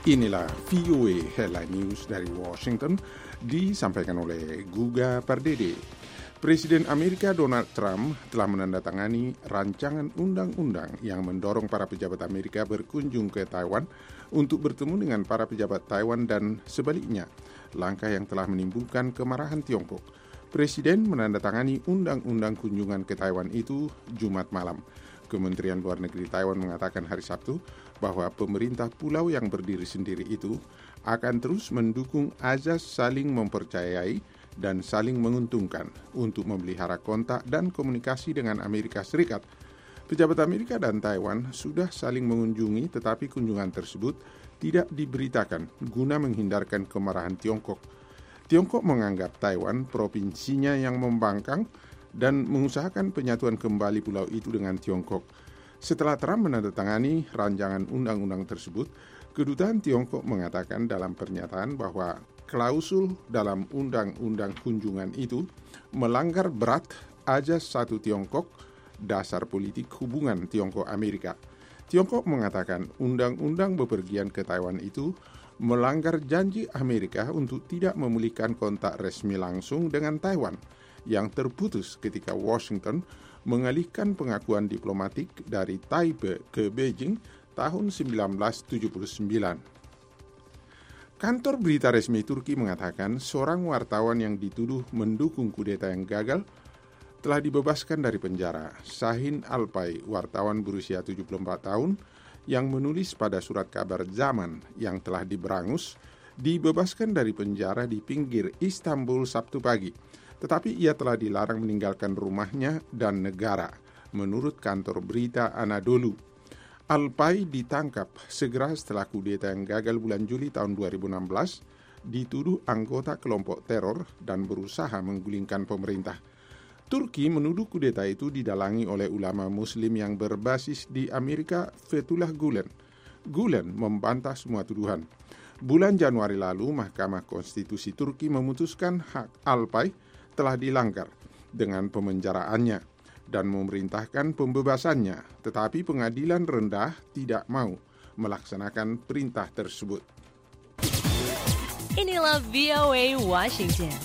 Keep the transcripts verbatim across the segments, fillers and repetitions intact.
Inilah V O A Headline News dari Washington, disampaikan oleh Guga Pardede. Presiden Amerika Donald Trump telah menandatangani rancangan undang-undang yang mendorong para pejabat Amerika berkunjung ke Taiwan untuk bertemu dengan para pejabat Taiwan dan sebaliknya, langkah yang telah menimbulkan kemarahan Tiongkok. Presiden menandatangani undang-undang kunjungan ke Taiwan itu Jumat malam. Kementerian Luar Negeri Taiwan mengatakan hari Sabtu bahwa pemerintah pulau yang berdiri sendiri itu akan terus mendukung azas saling mempercayai dan saling menguntungkan untuk memelihara kontak dan komunikasi dengan Amerika Serikat. Pejabat Amerika dan Taiwan sudah saling mengunjungi, tetapi kunjungan tersebut tidak diberitakan guna menghindarkan kemarahan Tiongkok. Tiongkok menganggap Taiwan provinsinya yang membangkang dan mengusahakan penyatuan kembali pulau itu dengan Tiongkok. Setelah Trump menandatangani rancangan undang-undang tersebut, kedutaan Tiongkok mengatakan dalam pernyataan bahwa klausul dalam undang-undang kunjungan itu melanggar berat azas satu Tiongkok, dasar politik hubungan Tiongkok-Amerika. Tiongkok mengatakan undang-undang bepergian ke Taiwan itu melanggar janji Amerika untuk tidak memulihkan kontak resmi langsung dengan Taiwan yang terputus ketika Washington mengalihkan pengakuan diplomatik dari Taipei ke Beijing tahun seribu sembilan ratus tujuh puluh sembilan. Kantor berita resmi Turki mengatakan seorang wartawan yang dituduh mendukung kudeta yang gagal telah dibebaskan dari penjara. Shahin Alpay, wartawan berusia tujuh puluh empat tahun yang menulis pada surat kabar Zaman yang telah diberangus, dibebaskan dari penjara di pinggir Istanbul Sabtu pagi. Tetapi ia telah dilarang meninggalkan rumahnya dan negara, menurut kantor berita Anadolu. Alpay ditangkap segera setelah kudeta yang gagal bulan Juli tahun dua ribu enam belas, dituduh anggota kelompok teror dan berusaha menggulingkan pemerintah. Turki menuduh kudeta itu didalangi oleh ulama muslim yang berbasis di Amerika, Fethullah Gulen. Gulen membantah semua tuduhan. Bulan Januari lalu, Mahkamah Konstitusi Turki memutuskan hak Alpay telah dilanggar dengan pemenjaraannya dan memerintahkan pembebasannya, tetapi pengadilan rendah tidak mau melaksanakan perintah tersebut. Inilah V O A Washington.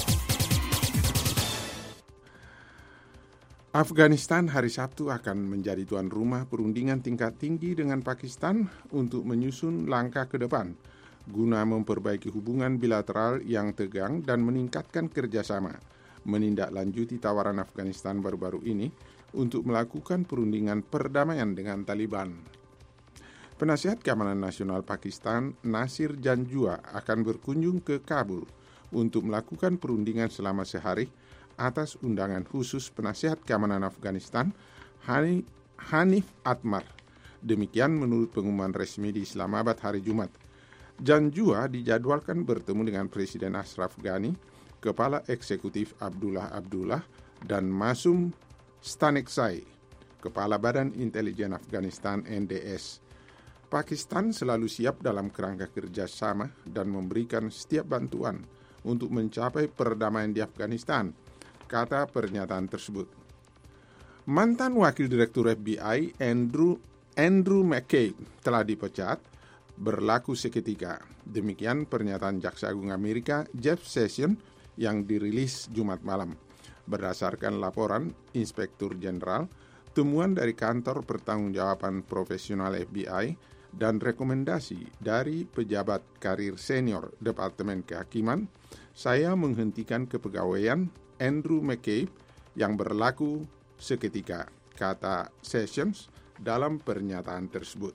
Afghanistan hari Sabtu akan menjadi tuan rumah perundingan tingkat tinggi dengan Pakistan untuk menyusun langkah ke depan guna memperbaiki hubungan bilateral yang tegang dan meningkatkan kerjasama, menindaklanjuti tawaran Afghanistan baru-baru ini untuk melakukan perundingan perdamaian dengan Taliban. Penasihat Keamanan Nasional Pakistan, Nasir Janjua, akan berkunjung ke Kabul untuk melakukan perundingan selama sehari atas undangan khusus Penasihat Keamanan Afghanistan, Hanif Atmar. Demikian menurut pengumuman resmi di Islamabad hari Jumat. Janjua dijadwalkan bertemu dengan Presiden Ashraf Ghani, Kepala Eksekutif Abdullah Abdullah, dan Masum Stanekzai, Kepala Badan Intelijen Afghanistan N D S. Pakistan selalu siap dalam kerangka kerjasama dan memberikan setiap bantuan untuk mencapai perdamaian di Afghanistan, kata pernyataan tersebut. Mantan Wakil Direktur F B I Andrew, Andrew McCabe telah dipecat berlaku seketika. Demikian pernyataan Jaksa Agung Amerika Jeff Sessions yang dirilis Jumat malam. Berdasarkan laporan Inspektur Jenderal, temuan dari Kantor Pertanggungjawaban Profesional F B I, dan rekomendasi dari pejabat karir senior Departemen Kehakiman, saya menghentikan kepegawaian Andrew McCabe yang berlaku seketika, kata Sessions dalam pernyataan tersebut.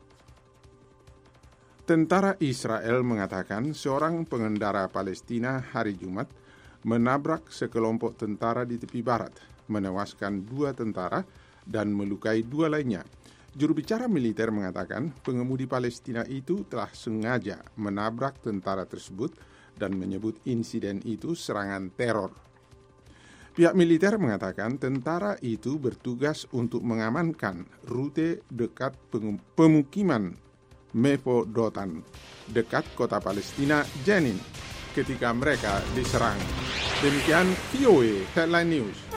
Tentara Israel mengatakan seorang pengendara Palestina hari Jumat menabrak sekelompok tentara di tepi barat, menewaskan dua tentara dan melukai dua lainnya. Juru bicara militer mengatakan pengemudi Palestina itu telah sengaja menabrak tentara tersebut dan menyebut insiden itu serangan teror. Pihak militer mengatakan tentara itu bertugas untuk mengamankan rute dekat pemukiman Mevo Dotan, dekat kota Palestina Jenin, ketika mereka diserang. Demikian V O A Headline News.